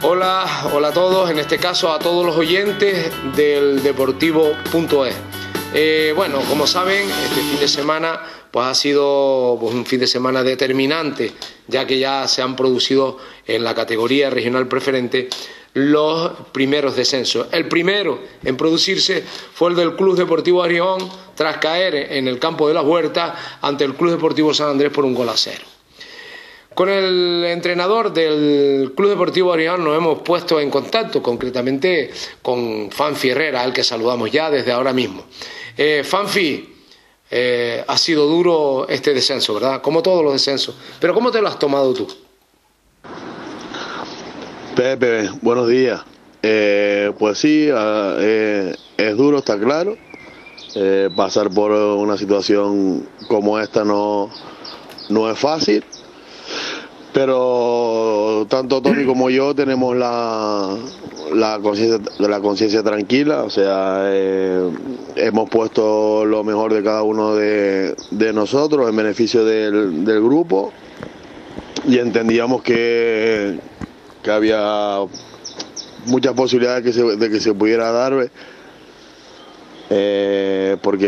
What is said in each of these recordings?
Hola, hola a todos, en este caso a todos los oyentes del Deportivo.es. Bueno, como saben, este fin de semana pues ha sido pues, un fin de semana determinante, ya que ya se han producido en la categoría regional preferente los primeros descensos. El primero en producirse fue el del Club Deportivo Arjón, tras caer en el campo de la Huerta ante el Club Deportivo San Andrés por 1-0. Con el entrenador del Club Deportivo Arjón nos hemos puesto en contacto, concretamente con Fanfi Herrera, al que saludamos ya desde ahora mismo. Fanfi, ha sido duro este descenso, ¿verdad? Como todos los descensos. Pero ¿cómo te lo has tomado tú? Pepe, buenos días. Pues sí, es duro, está claro. Pasar por una situación como esta no es fácil. Pero tanto Tony como yo tenemos la conciencia tranquila, o sea, hemos puesto lo mejor de cada uno de nosotros en beneficio del grupo y entendíamos que había muchas posibilidades de que se pudiera dar, porque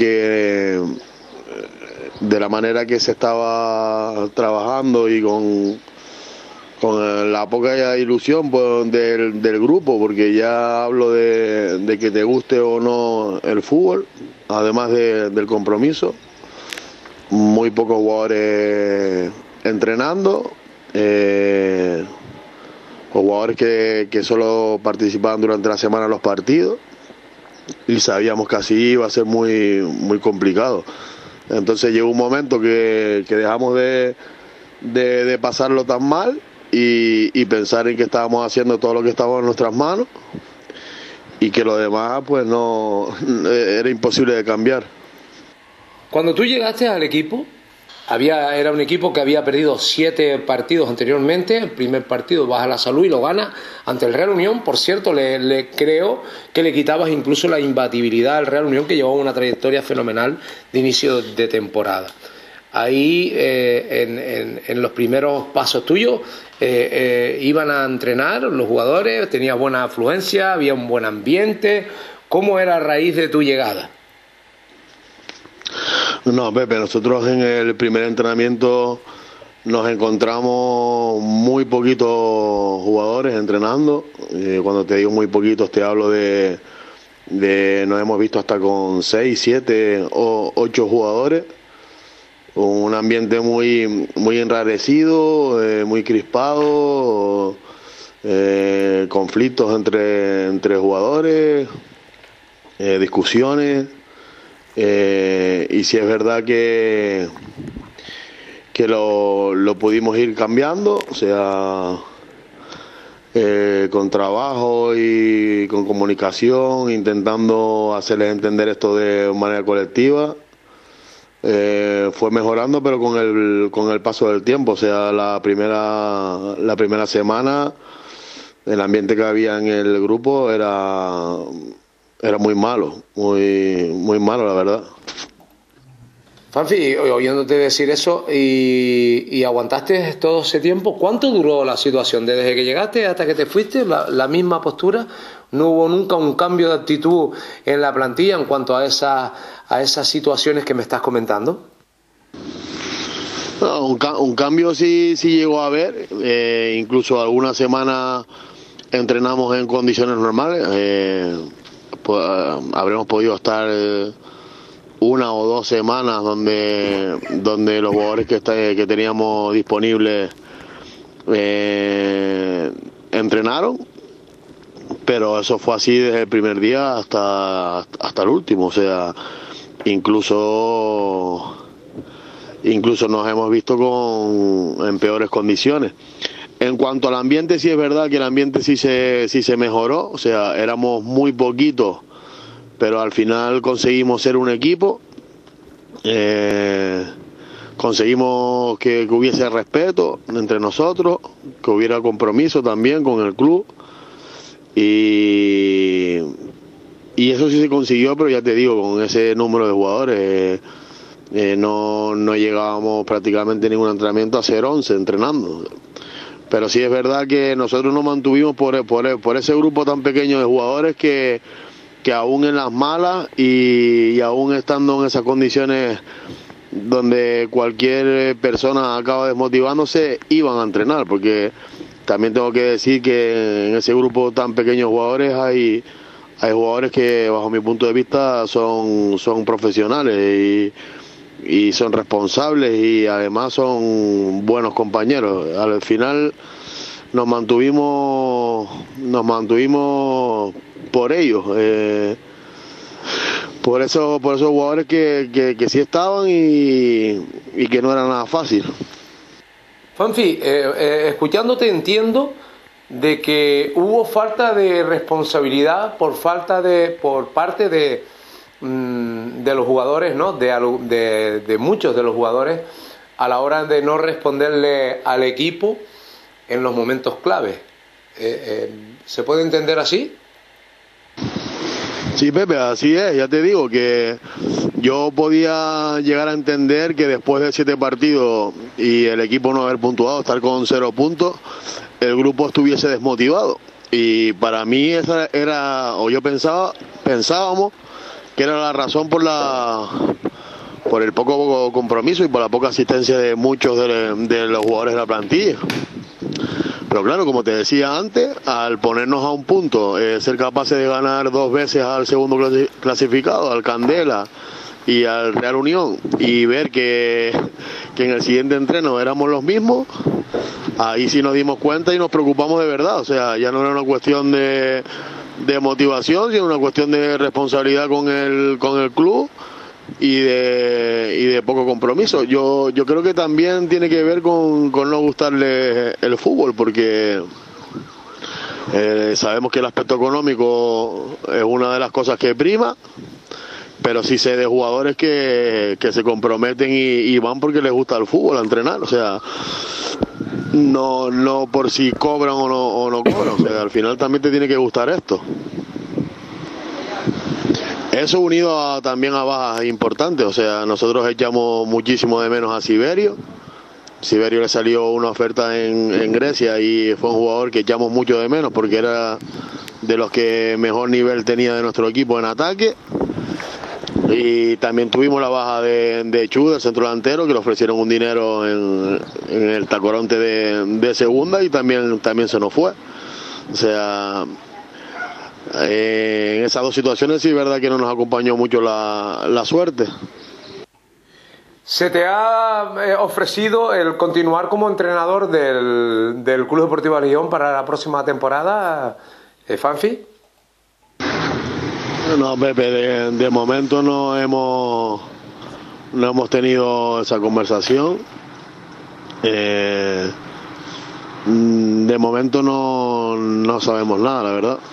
de la manera que se estaba trabajando y con la poca ilusión pues, del grupo, porque ya hablo de que te guste o no el fútbol, además del compromiso, muy pocos jugadores entrenando, jugadores que solo participaban durante la semana en los partidos, y sabíamos que así iba a ser muy, muy complicado. Entonces llegó un momento que dejamos de pasarlo tan mal y pensar en que estábamos haciendo todo lo que estaba en nuestras manos y que lo demás pues no era imposible de cambiar. Cuando tú llegaste al equipo, era un equipo que había perdido 7 partidos anteriormente. El primer partido vas a la Salud y lo ganas ante el Real Unión. Por cierto, le creo que le quitabas incluso la imbatibilidad al Real Unión, que llevaba una trayectoria fenomenal de inicio de temporada. Ahí, en los primeros pasos tuyos, iban a entrenar los jugadores, tenías buena afluencia, había un buen ambiente. ¿Cómo era a raíz de tu llegada? No, Pepe, nosotros en el primer entrenamiento nos encontramos muy poquitos jugadores entrenando. Cuando te digo muy poquitos, te hablo de nos hemos visto hasta con 6, 7 o 8 jugadores. Un ambiente muy, muy enrarecido, muy crispado, conflictos entre jugadores, discusiones. Y si es verdad que lo pudimos ir cambiando, o sea, con trabajo y con comunicación, intentando hacerles entender esto de manera colectiva, fue mejorando, pero con el paso del tiempo. O sea, la primera semana el ambiente que había en el grupo era muy malo, muy malo, la verdad. Fanfi, oyéndote decir eso y aguantaste todo ese tiempo, ¿cuánto duró la situación? Desde que llegaste hasta que te fuiste, la misma postura. ¿No hubo nunca un cambio de actitud en la plantilla en cuanto a esas situaciones que me estás comentando? No, un cambio sí llegó a haber. Incluso algunas semanas entrenamos en condiciones normales. Habremos podido estar 1 o 2 semanas donde los jugadores que teníamos disponibles entrenaron, pero eso fue así desde el primer día hasta el último. O sea, incluso nos hemos visto en peores condiciones. En cuanto al ambiente, sí es verdad que el ambiente sí se mejoró. O sea, éramos muy poquitos, pero al final conseguimos ser un equipo. Conseguimos que hubiese respeto entre nosotros, que hubiera compromiso también con el club. Y eso sí se consiguió, pero ya te digo, con ese número de jugadores no llegábamos prácticamente ningún entrenamiento a ser 11 entrenando. Pero sí es verdad que nosotros nos mantuvimos por ese grupo tan pequeño de jugadores que aún en las malas y aún estando en esas condiciones donde cualquier persona acaba desmotivándose, iban a entrenar, porque también tengo que decir que en ese grupo tan pequeño de jugadores hay jugadores que bajo mi punto de vista son profesionales y son responsables y además son buenos compañeros. Al final nos mantuvimos por ellos, por esos jugadores que sí estaban y que no era nada fácil. Fanfi, escuchándote entiendo de que hubo falta de responsabilidad por parte de los jugadores, ¿no? De muchos de los jugadores a la hora de no responderle al equipo en los momentos claves. ¿Se puede entender así? Sí, Pepe, así es. Ya te digo que yo podía llegar a entender que después de 7 partidos y el equipo no haber puntuado, estar con 0 puntos, el grupo estuviese desmotivado. Y para mí esa era, o yo pensábamos que era la razón por el poco compromiso y por la poca asistencia de muchos de los jugadores de la plantilla. Pero claro, como te decía antes, al ponernos a un punto, ser capaces de ganar 2 veces al segundo clasificado, al Candela y al Real Unión, y ver que en el siguiente entreno éramos los mismos, ahí sí nos dimos cuenta y nos preocupamos de verdad. O sea, ya no era una cuestión de motivación, sino una cuestión de responsabilidad con el club y de poco compromiso. Yo creo que también tiene que ver con no gustarle el fútbol, porque sabemos que el aspecto económico es una de las cosas que prima, pero sí sé de jugadores que se comprometen y van porque les gusta el fútbol a entrenar. O sea, no por si cobran o no cobran. O sea, al final también te tiene que gustar esto. Eso unido también a bajas importantes. O sea, nosotros echamos muchísimo de menos a Siberio. Siberio le salió una oferta en Grecia y fue un jugador que echamos mucho de menos porque era de los que mejor nivel tenía de nuestro equipo en ataque. Y también tuvimos la baja de Chu, del centro delantero, que le ofrecieron un dinero en el Tacoronte de segunda y también se nos fue. O sea, en esas 2 situaciones sí es verdad que no nos acompañó mucho la suerte. ¿Se te ha ofrecido el continuar como entrenador del Club Deportivo Argijón para la próxima temporada, Fanfi? No, Pepe, de momento no hemos tenido esa conversación. De momento no sabemos nada, la verdad.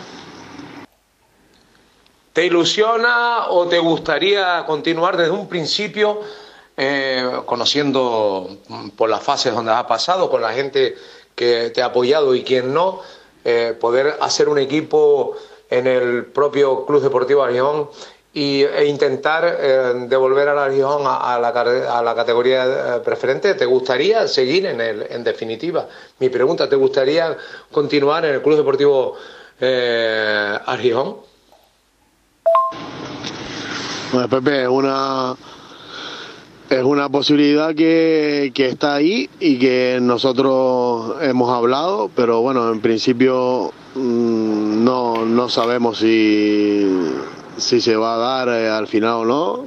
¿Te ilusiona o te gustaría continuar desde un principio, conociendo por las fases donde has pasado, con la gente que te ha apoyado y quien no, poder hacer un equipo en el propio Club Deportivo Argijón e intentar devolver al Argijón a la categoría preferente? ¿Te gustaría seguir en definitiva? Mi pregunta, ¿te gustaría continuar en el Club Deportivo Argijón? Bueno, Pepe, es una posibilidad que está ahí y que nosotros hemos hablado, pero bueno, en principio no sabemos si se va a dar al final o no.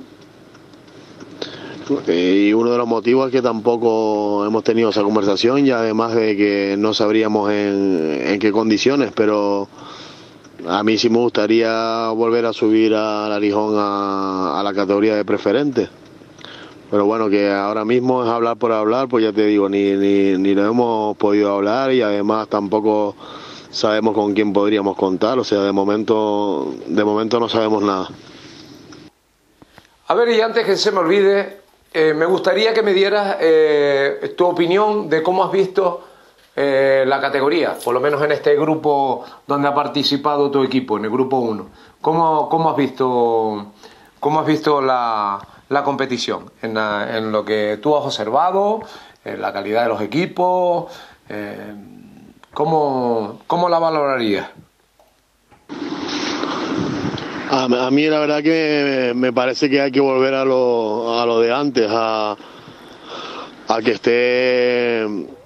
Y uno de los motivos es que tampoco hemos tenido esa conversación, y además de que no sabríamos en qué condiciones, pero a mí sí me gustaría volver a subir al Argijón a la categoría de preferente. Pero bueno, que ahora mismo es hablar por hablar, pues ya te digo, ni lo hemos podido hablar y además tampoco sabemos con quién podríamos contar. O sea, de momento no sabemos nada. A ver, y antes que se me olvide, me gustaría que me dieras tu opinión de cómo has visto la categoría, por lo menos en este grupo donde ha participado tu equipo, en el grupo 1. ¿Cómo has visto la competición? En lo que tú has observado, en la calidad de los equipos, ¿cómo la valorarías? A mí la verdad que me parece que hay que volver a lo de antes, a que esté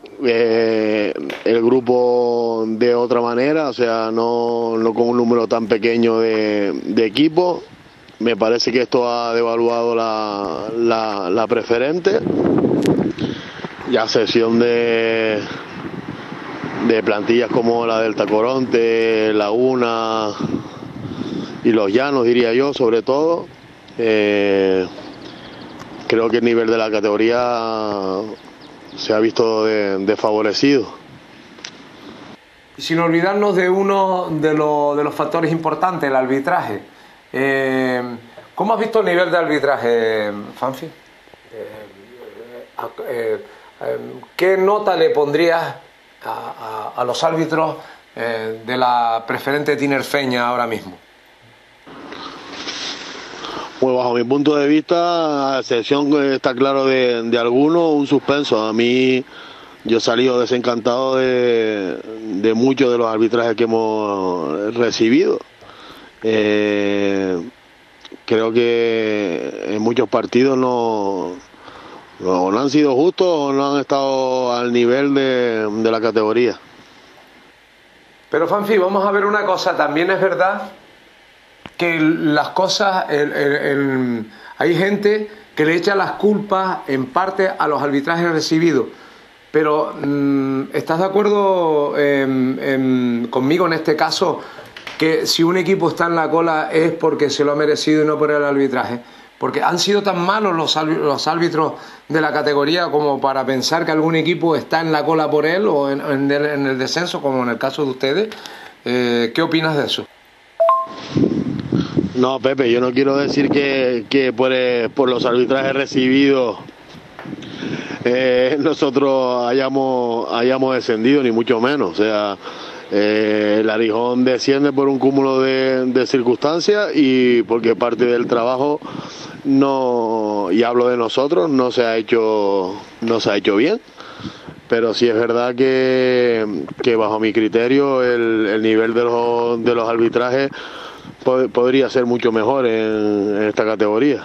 el grupo de otra manera, o sea, no con un número tan pequeño de equipos. Me parece que esto ha devaluado la preferente, ya a excepción de plantillas como la del Tacoronte, Laguna y los Llanos, diría yo, sobre todo. Creo que el nivel de la categoría se ha visto desfavorecido. Y sin olvidarnos de uno de los factores importantes, el arbitraje. ¿Cómo has visto el nivel de arbitraje, Fanfi? ¿Qué nota le pondrías a los árbitros de la preferente tinerfeña ahora mismo? Pues bajo mi punto de vista, a excepción, está claro, de algunos, un suspenso. A mí, yo he salido desencantado de muchos de los arbitrajes que hemos recibido. Creo que en muchos partidos no han sido justos o no han estado al nivel de la categoría. Pero Fanfi, vamos a ver una cosa, también es verdad que las cosas, hay gente que le echa las culpas en parte a los arbitrajes recibidos, pero ¿estás de acuerdo conmigo en este caso que si un equipo está en la cola es porque se lo ha merecido y no por el arbitraje? Porque han sido tan malos los árbitros de la categoría como para pensar que algún equipo está en la cola por él o en el descenso, como en el caso de ustedes. ¿Qué opinas de eso? No, Pepe, yo no quiero decir que por los arbitrajes recibidos nosotros hayamos descendido, ni mucho menos. O sea, el Arijón desciende por un cúmulo de circunstancias y porque parte del trabajo, no, y hablo de nosotros, no se ha hecho bien. Pero sí es verdad que bajo mi criterio el nivel de los arbitrajes podría ser mucho mejor en esta categoría.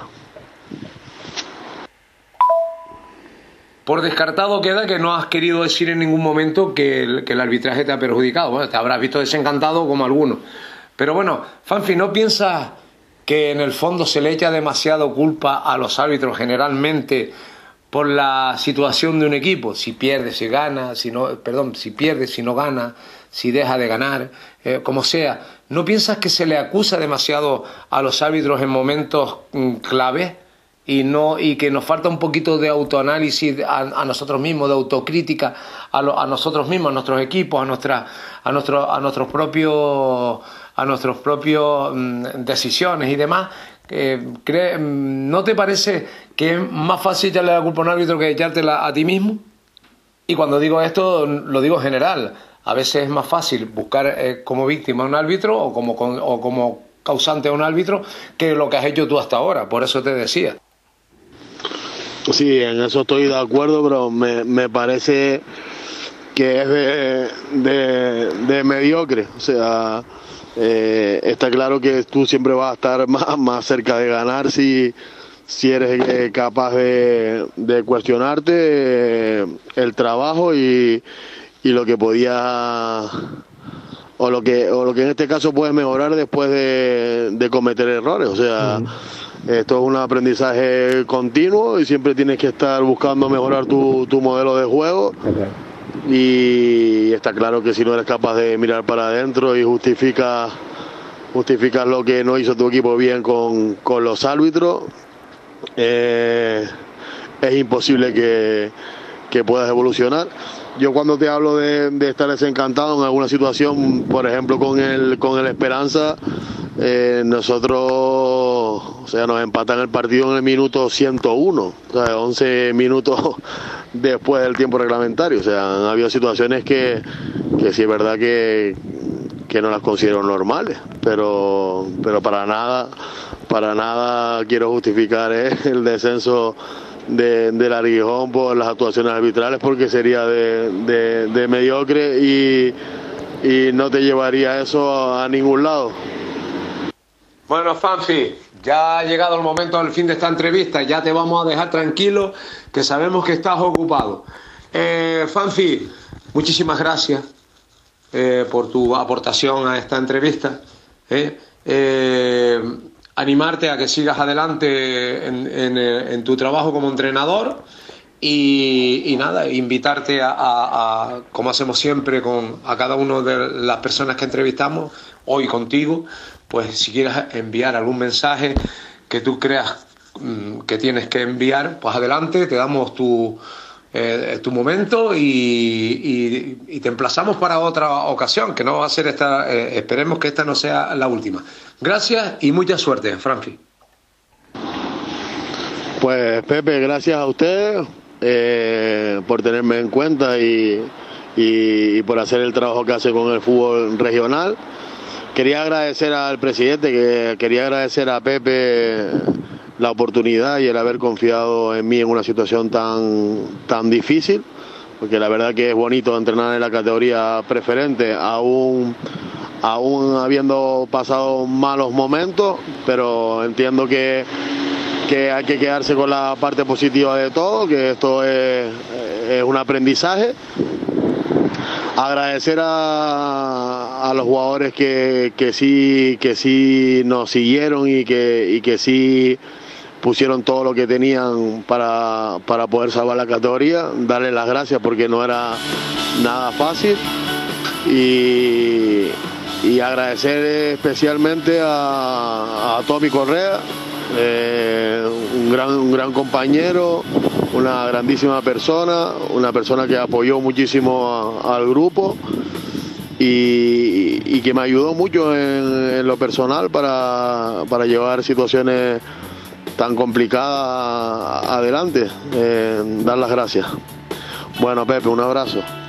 Por descartado queda que no has querido decir en ningún momento que el arbitraje te ha perjudicado. Bueno, te habrás visto desencantado como algunos. Pero bueno, Fanfi, ¿no piensas que en el fondo se le echa demasiado culpa a los árbitros generalmente por la situación de un equipo? Si pierde, si gana, si pierde, si no gana, si deja de ganar, como sea. ¿No piensas que se le acusa demasiado a los árbitros en momentos clave y que nos falta un poquito de autoanálisis a nosotros mismos, de autocrítica a nosotros mismos, a nuestros equipos, a nuestros propios decisiones y demás? ¿No te parece que es más fácil echarle la culpa a un árbitro que echártela a ti mismo? Y cuando digo esto, lo digo en general. A veces es más fácil buscar como víctima a un árbitro o como causante a un árbitro que lo que has hecho tú hasta ahora. Por eso te decía. Sí, en eso estoy de acuerdo, pero me parece que es de mediocre. O sea, está claro que tú siempre vas a estar más cerca de ganar si eres capaz de cuestionarte el trabajo y lo que podía o lo que en este caso puedes mejorar después de cometer errores. O sea, esto es un aprendizaje continuo y siempre tienes que estar buscando mejorar tu modelo de juego. Y está claro que si no eres capaz de mirar para adentro y justificas lo que no hizo tu equipo bien con los árbitros, es imposible que puedas evolucionar. Yo cuando te hablo de estar desencantado en alguna situación, por ejemplo con el Esperanza, nosotros, o sea, nos empatan el partido en el minuto 101, o sea, 11 minutos después del tiempo reglamentario. O sea, han habido situaciones que sí es verdad que no las considero normales, pero para nada quiero justificar el descenso del Arguijón por las actuaciones arbitrales, porque sería de mediocre y no te llevaría eso a ningún lado. Bueno, Fanfi, ya ha llegado el momento del fin de esta entrevista, ya te vamos a dejar tranquilo, que sabemos que estás ocupado. Fanfi, muchísimas gracias por tu aportación a esta entrevista. Animarte a que sigas adelante en tu trabajo como entrenador y nada, invitarte a como hacemos siempre a cada una de las personas que entrevistamos, hoy contigo, pues si quieres enviar algún mensaje que tú creas que tienes que enviar, pues adelante, te damos tu momento y te emplazamos para otra ocasión, que no va a ser esta, esperemos que esta no sea la última. Gracias y mucha suerte, Franfi. Pues Pepe, gracias a ustedes por tenerme en cuenta y por hacer el trabajo que hace con el fútbol regional. Quería agradecer al presidente, quería agradecer a Pepe la oportunidad y el haber confiado en mí en una situación tan difícil, porque la verdad que es bonito entrenar en la categoría preferente, aún habiendo pasado malos momentos, pero entiendo que hay que quedarse con la parte positiva de todo, que esto es un aprendizaje. Agradecer a los jugadores que sí nos siguieron y que sí pusieron todo lo que tenían para poder salvar la categoría, darles las gracias porque no era nada fácil y agradecer especialmente a Tommy Correa, un gran compañero, una grandísima persona, una persona que apoyó muchísimo al grupo y que me ayudó mucho en lo personal para llevar situaciones tan complicadas adelante. Dar las gracias. Bueno, Pepe, un abrazo.